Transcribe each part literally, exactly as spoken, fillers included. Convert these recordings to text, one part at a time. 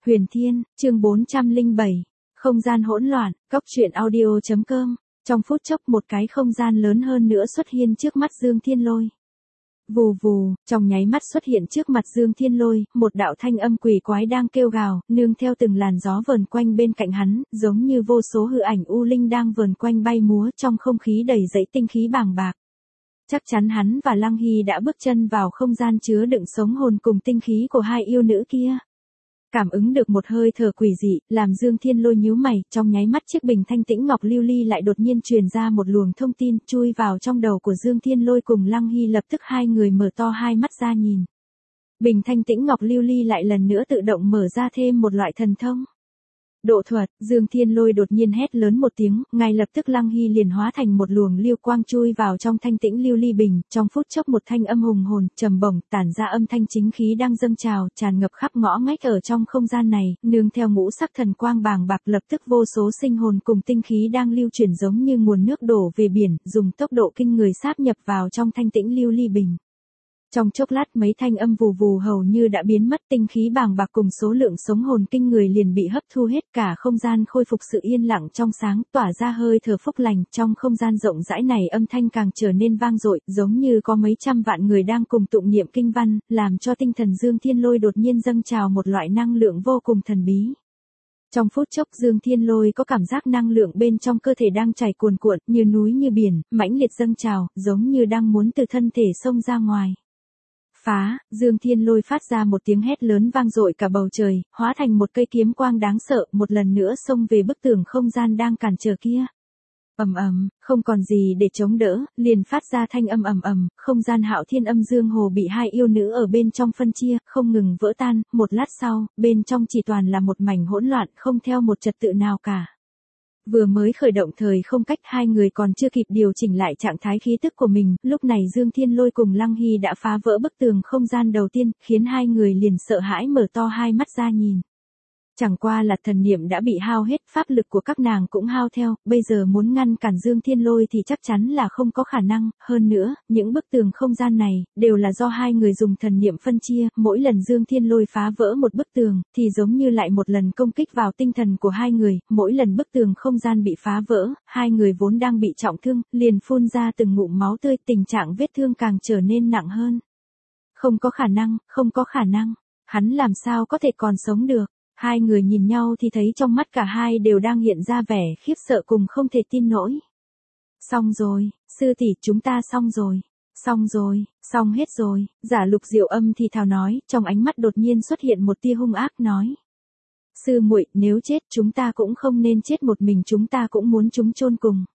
Huyền Thiên, chương bốn trăm lẻ bảy. Không gian hỗn loạn, cóc truyện audio chấm com. Trong phút chốc một cái không gian lớn hơn nữa xuất hiện trước mắt Dương Thiên Lôi. Vù vù, trong nháy mắt xuất hiện trước mặt Dương Thiên Lôi, một đạo thanh âm quỷ quái đang kêu gào, nương theo từng làn gió vờn quanh bên cạnh hắn, giống như vô số hư ảnh u linh đang vờn quanh bay múa trong không khí đầy dẫy tinh khí bàng bạc. Chắc chắn hắn và Lăng Hy đã bước chân vào không gian chứa đựng sống hồn cùng tinh khí của hai yêu nữ kia. Cảm ứng được một hơi thở quỷ dị, làm Dương Thiên Lôi nhíu mày, trong nháy mắt chiếc bình thanh tĩnh ngọc lưu ly lại đột nhiên truyền ra một luồng thông tin, chui vào trong đầu của Dương Thiên Lôi cùng Lăng Hy, lập tức hai người mở to hai mắt ra nhìn. Bình thanh tĩnh ngọc lưu ly lại lần nữa tự động mở ra thêm một loại thần thông. Độ thuật, Dương Thiên Lôi đột nhiên hét lớn một tiếng, ngay lập tức Lăng Hy liền hóa thành một luồng lưu quang chui vào trong thanh tĩnh lưu ly bình, trong phút chốc một thanh âm hùng hồn, trầm bổng, tản ra âm thanh chính khí đang dâng trào, tràn ngập khắp ngõ ngách ở trong không gian này, nương theo ngũ sắc thần quang bàng bạc, lập tức vô số sinh hồn cùng tinh khí đang lưu chuyển giống như nguồn nước đổ về biển, dùng tốc độ kinh người sáp nhập vào trong thanh tĩnh lưu ly bình. Trong chốc lát mấy thanh âm vù vù hầu như đã biến mất, tinh khí bàng bạc cùng số lượng sống hồn kinh người liền bị hấp thu hết, cả không gian khôi phục sự yên lặng trong sáng, tỏa ra hơi thở phúc lành. Trong không gian rộng rãi này âm thanh càng trở nên vang dội, giống như có mấy trăm vạn người đang cùng tụng niệm kinh văn, làm cho tinh thần Dương Thiên Lôi đột nhiên dâng trào một loại năng lượng vô cùng thần bí. Trong phút chốc Dương Thiên Lôi có cảm giác năng lượng bên trong cơ thể đang chảy cuồn cuộn, như núi như biển, mãnh liệt dâng trào, giống như đang muốn từ thân thể xông ra ngoài. Phá, Dương Thiên Lôi phát ra một tiếng hét lớn vang dội cả bầu trời, hóa thành một cây kiếm quang đáng sợ, một lần nữa xông về bức tường không gian đang cản trở kia. Ầm ầm, không còn gì để chống đỡ, liền phát ra thanh âm ầm ầm, không gian Hạo Thiên Âm Dương Hồ bị hai yêu nữ ở bên trong phân chia, không ngừng vỡ tan, một lát sau, bên trong chỉ toàn là một mảnh hỗn loạn, không theo một trật tự nào cả. Vừa mới khởi động thời không cách, hai người còn chưa kịp điều chỉnh lại trạng thái khí tức của mình, lúc này Dương Thiên Lôi cùng Lăng Hy đã phá vỡ bức tường không gian đầu tiên, khiến hai người liền sợ hãi mở to hai mắt ra nhìn. Chẳng qua là thần niệm đã bị hao hết, pháp lực của các nàng cũng hao theo, bây giờ muốn ngăn cản Dương Thiên Lôi thì chắc chắn là không có khả năng, hơn nữa, những bức tường không gian này, đều là do hai người dùng thần niệm phân chia, mỗi lần Dương Thiên Lôi phá vỡ một bức tường, thì giống như lại một lần công kích vào tinh thần của hai người, mỗi lần bức tường không gian bị phá vỡ, hai người vốn đang bị trọng thương, liền phun ra từng ngụm máu tươi, tình trạng vết thương càng trở nên nặng hơn. Không có khả năng, không có khả năng, hắn làm sao có thể còn sống được. Hai người nhìn nhau thì thấy trong mắt cả hai đều đang hiện ra vẻ khiếp sợ cùng không thể tin nổi. Xong rồi, sư tỷ, chúng ta xong rồi, xong rồi, xong hết rồi, Giả Lục Diệu Âm thì thào nói, trong ánh mắt đột nhiên xuất hiện một tia hung ác nói. Sư muội, nếu chết chúng ta cũng không nên chết một mình, chúng ta cũng muốn chúng chôn cùng.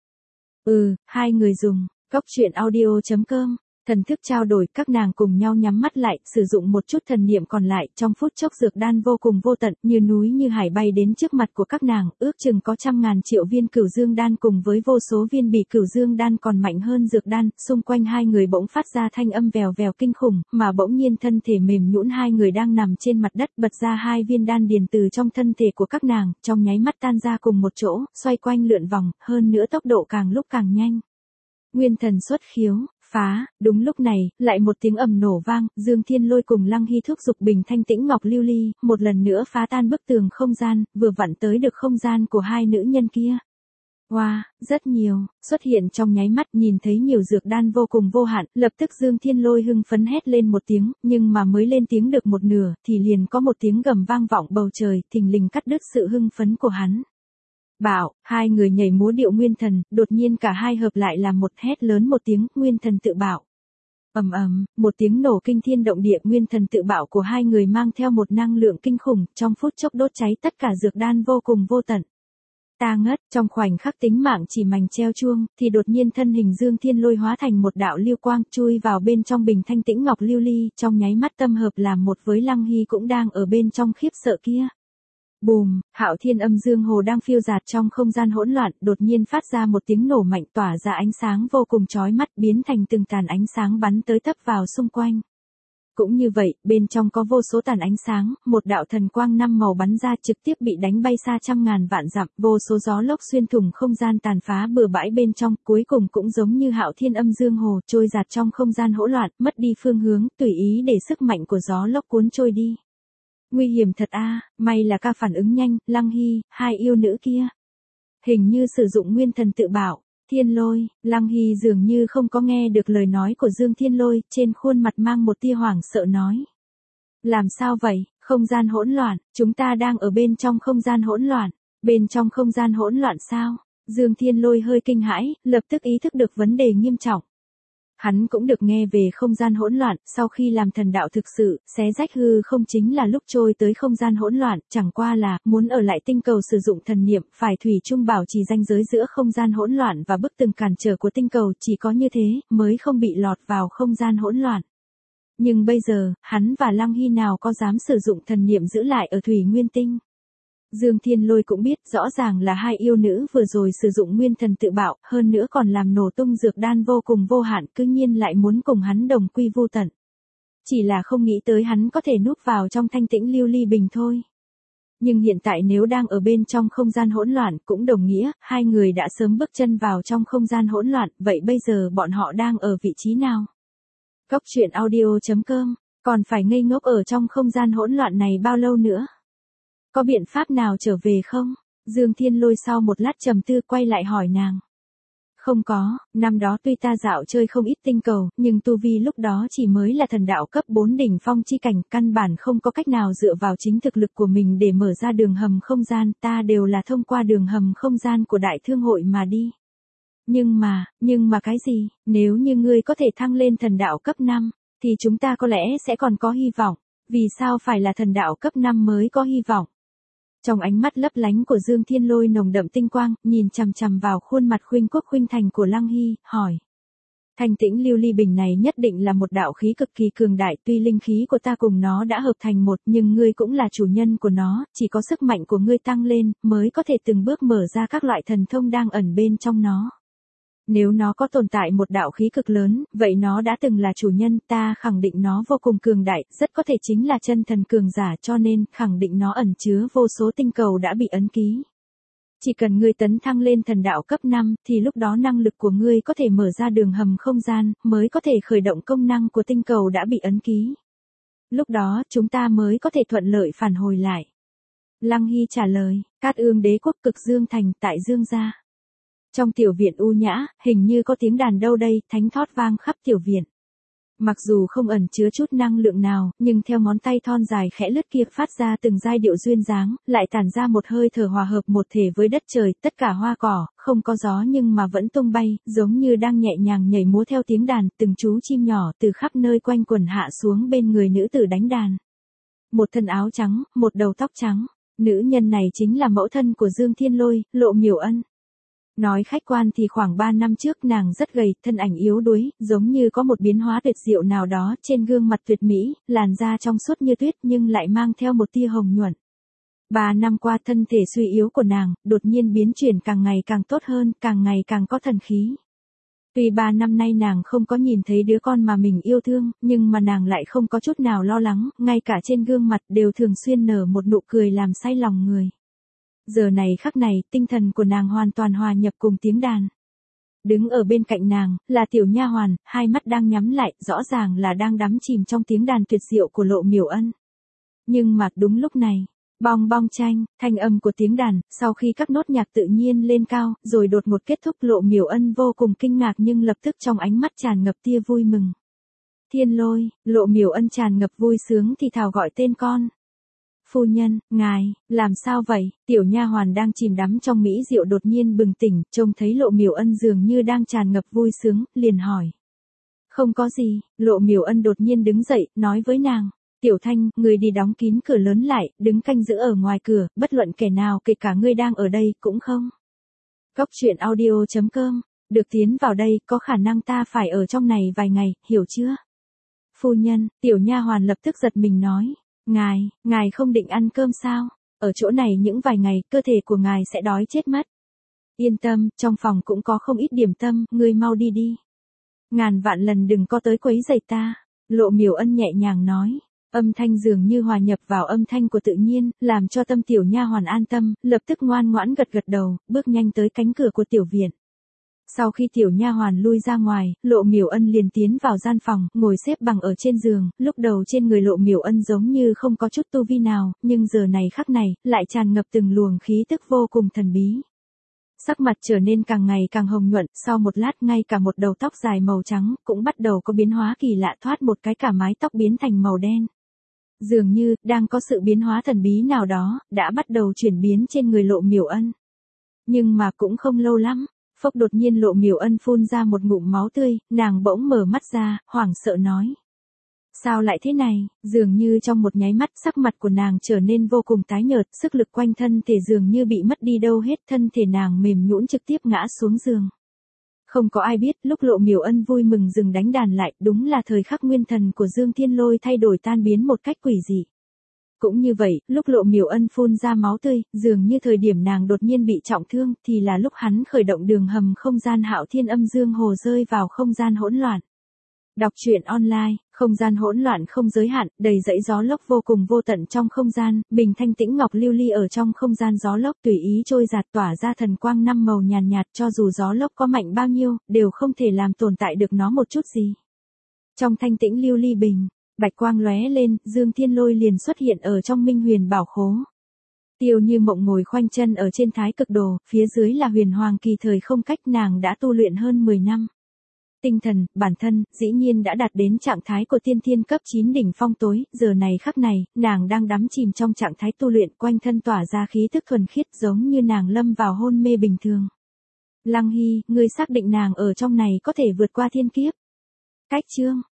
Ừ, hai người dùng, cóc truyện audio chấm com. Thần thức trao đổi, các nàng cùng nhau nhắm mắt lại, sử dụng một chút thần niệm còn lại, trong phút chốc dược đan vô cùng vô tận, như núi như hải bay đến trước mặt của các nàng, ước chừng có trăm ngàn triệu viên cửu dương đan cùng với vô số viên bỉ cửu dương đan còn mạnh hơn dược đan, xung quanh hai người bỗng phát ra thanh âm vèo vèo kinh khủng, mà bỗng nhiên thân thể mềm nhũn hai người đang nằm trên mặt đất, bật ra hai viên đan điền từ trong thân thể của các nàng, trong nháy mắt tan ra cùng một chỗ, xoay quanh lượn vòng, hơn nữa tốc độ càng lúc càng nhanh. Nguyên thần xuất khiếu. Phá, đúng lúc này, lại một tiếng ầm nổ vang, Dương Thiên Lôi cùng Lăng Hy thúc giục bình thanh tĩnh ngọc lưu ly, một lần nữa phá tan bức tường không gian, vừa vặn tới được không gian của hai nữ nhân kia. Wow, rất nhiều, xuất hiện trong nháy mắt, nhìn thấy nhiều dược đan vô cùng vô hạn, lập tức Dương Thiên Lôi hưng phấn hét lên một tiếng, nhưng mà mới lên tiếng được một nửa, thì liền có một tiếng gầm vang vọng bầu trời, thình lình cắt đứt sự hưng phấn của hắn. Bảo, hai người nhảy múa điệu nguyên thần, đột nhiên cả hai hợp lại làm một, hét lớn một tiếng, nguyên thần tự bảo. Ầm ầm, một tiếng nổ kinh thiên động địa, nguyên thần tự bảo của hai người mang theo một năng lượng kinh khủng, trong phút chốc đốt cháy tất cả dược đan vô cùng vô tận. Ta ngất, trong khoảnh khắc tính mạng chỉ mảnh treo chuông, thì đột nhiên thân hình Dương Thiên Lôi hóa thành một đạo lưu quang, chui vào bên trong bình thanh tĩnh ngọc lưu ly, trong nháy mắt tâm hợp làm một với Lăng Hy cũng đang ở bên trong khiếp sợ kia. Bùm, Hạo Thiên Âm Dương Hồ đang phiêu dạt trong không gian hỗn loạn, đột nhiên phát ra một tiếng nổ mạnh, tỏa ra ánh sáng vô cùng chói mắt, biến thành từng tàn ánh sáng bắn tới tấp vào xung quanh. Cũng như vậy, bên trong có vô số tàn ánh sáng, một đạo thần quang năm màu bắn ra, trực tiếp bị đánh bay xa trăm ngàn vạn dặm, vô số gió lốc xuyên thủng không gian tàn phá bừa bãi bên trong, cuối cùng cũng giống như Hạo Thiên Âm Dương Hồ, trôi dạt trong không gian hỗn loạn, mất đi phương hướng, tùy ý để sức mạnh của gió lốc cuốn trôi đi. Nguy hiểm thật a, may là ca phản ứng nhanh, Lăng Hy, hai yêu nữ kia. Hình như sử dụng nguyên thần tự bảo. Thiên Lôi, Lăng Hy dường như không có nghe được lời nói của Dương Thiên Lôi, trên khuôn mặt mang một tia hoảng sợ nói. Làm sao vậy, không gian hỗn loạn, chúng ta đang ở bên trong không gian hỗn loạn, bên trong không gian hỗn loạn sao? Dương Thiên Lôi hơi kinh hãi, lập tức ý thức được vấn đề nghiêm trọng. Hắn cũng được nghe về không gian hỗn loạn, sau khi làm thần đạo thực sự, xé rách hư không chính là lúc trôi tới không gian hỗn loạn, chẳng qua là, muốn ở lại tinh cầu sử dụng thần niệm, phải thủy chung bảo trì ranh giới giữa không gian hỗn loạn và bức tường cản trở của tinh cầu, chỉ có như thế, mới không bị lọt vào không gian hỗn loạn. Nhưng bây giờ, hắn và Lăng Hy nào có dám sử dụng thần niệm giữ lại ở Thủy Nguyên Tinh. Dương Thiên Lôi cũng biết rõ ràng là hai yêu nữ vừa rồi sử dụng nguyên thần tự bạo, hơn nữa còn làm nổ tung dược đan vô cùng vô hạn, cứ nhiên lại muốn cùng hắn đồng quy vu tận. Chỉ là không nghĩ tới hắn có thể núp vào trong thanh tĩnh lưu ly bình thôi. Nhưng hiện tại nếu đang ở bên trong không gian hỗn loạn cũng đồng nghĩa, hai người đã sớm bước chân vào trong không gian hỗn loạn, vậy bây giờ bọn họ đang ở vị trí nào? Cốc truyện audio chấm com, còn phải ngây ngốc ở trong không gian hỗn loạn này bao lâu nữa? Có biện pháp nào trở về không? Dương Thiên Lôi sau một lát trầm tư quay lại hỏi nàng. Không có, năm đó tuy ta dạo chơi không ít tinh cầu, nhưng tu vi lúc đó chỉ mới là thần đạo cấp bốn đỉnh phong chi cảnh, căn bản không có cách nào dựa vào chính thực lực của mình để mở ra đường hầm không gian, ta đều là thông qua đường hầm không gian của đại thương hội mà đi. Nhưng mà, nhưng mà cái gì, nếu như ngươi có thể thăng lên thần đạo cấp năm, thì chúng ta có lẽ sẽ còn có hy vọng, vì sao phải là thần đạo cấp năm mới có hy vọng? Trong ánh mắt lấp lánh của Dương Thiên Lôi nồng đậm tinh quang, nhìn chằm chằm vào khuôn mặt khuynh quốc khuynh thành của Lăng Hy, hỏi. Thanh tĩnh lưu ly bình này nhất định là một đạo khí cực kỳ cường đại, tuy linh khí của ta cùng nó đã hợp thành một, nhưng ngươi cũng là chủ nhân của nó, chỉ có sức mạnh của ngươi tăng lên, mới có thể từng bước mở ra các loại thần thông đang ẩn bên trong nó. Nếu nó có tồn tại một đạo khí cực lớn, vậy nó đã từng là chủ nhân, ta khẳng định nó vô cùng cường đại, rất có thể chính là chân thần cường giả, cho nên, khẳng định nó ẩn chứa vô số tinh cầu đã bị ấn ký. Chỉ cần ngươi tấn thăng lên thần đạo cấp năm, thì lúc đó năng lực của ngươi có thể mở ra đường hầm không gian, mới có thể khởi động công năng của tinh cầu đã bị ấn ký. Lúc đó, chúng ta mới có thể thuận lợi phản hồi lại. Lăng Hy trả lời, Cát Ương đế quốc Cực Dương Thành, tại Dương gia. Trong tiểu viện u nhã, hình như có tiếng đàn đâu đây, thánh thót vang khắp tiểu viện. Mặc dù không ẩn chứa chút năng lượng nào, nhưng theo ngón tay thon dài khẽ lướt kia phát ra từng giai điệu duyên dáng, lại tản ra một hơi thở hòa hợp một thể với đất trời, tất cả hoa cỏ, không có gió nhưng mà vẫn tung bay, giống như đang nhẹ nhàng nhảy múa theo tiếng đàn, từng chú chim nhỏ từ khắp nơi quanh quần hạ xuống bên người nữ tử đánh đàn. Một thân áo trắng, một đầu tóc trắng, nữ nhân này chính là mẫu thân của Dương Thiên Lôi, Lộ Miểu Ân. Nói khách quan thì khoảng ba năm trước nàng rất gầy, thân ảnh yếu đuối, giống như có một biến hóa tuyệt diệu nào đó trên gương mặt tuyệt mỹ, làn da trong suốt như tuyết nhưng lại mang theo một tia hồng nhuận. Ba năm qua thân thể suy yếu của nàng, đột nhiên biến chuyển càng ngày càng tốt hơn, càng ngày càng có thần khí. Tuy ba năm nay nàng không có nhìn thấy đứa con mà mình yêu thương, nhưng mà nàng lại không có chút nào lo lắng, ngay cả trên gương mặt đều thường xuyên nở một nụ cười làm say lòng người. Giờ này khắc này, tinh thần của nàng hoàn toàn hòa nhập cùng tiếng đàn. Đứng ở bên cạnh nàng, là tiểu nha hoàn, hai mắt đang nhắm lại, rõ ràng là đang đắm chìm trong tiếng đàn tuyệt diệu của Lộ Miểu Ân. Nhưng mà đúng lúc này, bong bong chanh, thanh âm của tiếng đàn, sau khi các nốt nhạc tự nhiên lên cao, rồi đột ngột kết thúc, Lộ Miểu Ân vô cùng kinh ngạc nhưng lập tức trong ánh mắt tràn ngập tia vui mừng. Thiên Lôi, Lộ Miểu Ân tràn ngập vui sướng thì thào gọi tên con. Phu nhân, ngài, làm sao vậy? Tiểu nha hoàn đang chìm đắm trong mỹ diệu đột nhiên bừng tỉnh, trông thấy Lộ Miểu Ân dường như đang tràn ngập vui sướng, liền hỏi. Không có gì, Lộ Miểu Ân đột nhiên đứng dậy, nói với nàng. Tiểu Thanh, người đi đóng kín cửa lớn lại, đứng canh giữ ở ngoài cửa, bất luận kẻ nào kể cả ngươi đang ở đây, cũng không. Cốc truyện audio chấm com, được tiến vào đây, có khả năng ta phải ở trong này vài ngày, hiểu chưa? Phu nhân, tiểu nha hoàn lập tức giật mình nói. Ngài, ngài không định ăn cơm sao? Ở chỗ này những vài ngày, cơ thể của ngài sẽ đói chết mất. Yên tâm, trong phòng cũng có không ít điểm tâm, ngươi mau đi đi. Ngàn vạn lần đừng có tới quấy rầy ta. Lộ Miểu Ân nhẹ nhàng nói. Âm thanh dường như hòa nhập vào âm thanh của tự nhiên, làm cho tâm tiểu nha hoàn an tâm, lập tức ngoan ngoãn gật gật đầu, bước nhanh tới cánh cửa của tiểu viện. Sau khi tiểu nha hoàn lui ra ngoài, Lộ Miểu Ân liền tiến vào gian phòng, ngồi xếp bằng ở trên giường, lúc đầu trên người Lộ Miểu Ân giống như không có chút tu vi nào, nhưng giờ này khắc này, lại tràn ngập từng luồng khí tức vô cùng thần bí. Sắc mặt trở nên càng ngày càng hồng nhuận, sau một lát ngay cả một đầu tóc dài màu trắng, cũng bắt đầu có biến hóa kỳ lạ, thoát một cái cả mái tóc biến thành màu đen. Dường như, đang có sự biến hóa thần bí nào đó, đã bắt đầu chuyển biến trên người Lộ Miểu Ân. Nhưng mà cũng không lâu lắm, phốc đột nhiên Lộ Miểu Ân phun ra một ngụm máu tươi, nàng bỗng mở mắt ra, hoảng sợ nói. Sao lại thế này, dường như trong một nháy mắt sắc mặt của nàng trở nên vô cùng tái nhợt, sức lực quanh thân thể dường như bị mất đi đâu hết, thân thể nàng mềm nhũn trực tiếp ngã xuống giường. Không có ai biết, lúc Lộ Miểu Ân vui mừng dừng đánh đàn lại, đúng là thời khắc nguyên thần của Dương Thiên Lôi thay đổi tan biến một cách quỷ dị. Cũng như vậy, lúc Lộ Miểu Ân phun ra máu tươi, dường như thời điểm nàng đột nhiên bị trọng thương, thì là lúc hắn khởi động đường hầm không gian Hạo Thiên Âm Dương Hồ rơi vào không gian hỗn loạn. Đọc truyện online, không gian hỗn loạn không giới hạn, đầy dãy gió lốc vô cùng vô tận trong không gian, bình thanh tĩnh ngọc lưu ly ở trong không gian gió lốc tùy ý trôi giạt tỏa ra thần quang năm màu nhàn nhạt, cho dù gió lốc có mạnh bao nhiêu, đều không thể làm tồn tại được nó một chút gì. Trong thanh tĩnh lưu ly bình, bạch quang lóe lên, Dương Thiên Lôi liền xuất hiện ở trong Minh Huyền Bảo Khố. Tiêu Như Mộng ngồi khoanh chân ở trên Thái Cực Đồ, phía dưới là Huyền Hoàng Kỳ thời không cách, nàng đã tu luyện hơn mười năm. Tinh thần, bản thân, dĩ nhiên đã đạt đến trạng thái của tiên thiên cấp chín đỉnh phong tối, giờ này khắc này, nàng đang đắm chìm trong trạng thái tu luyện, quanh thân tỏa ra khí tức thuần khiết giống như nàng lâm vào hôn mê bình thường. Lăng Hy, ngươi xác định nàng ở trong này có thể vượt qua thiên kiếp? Cách chương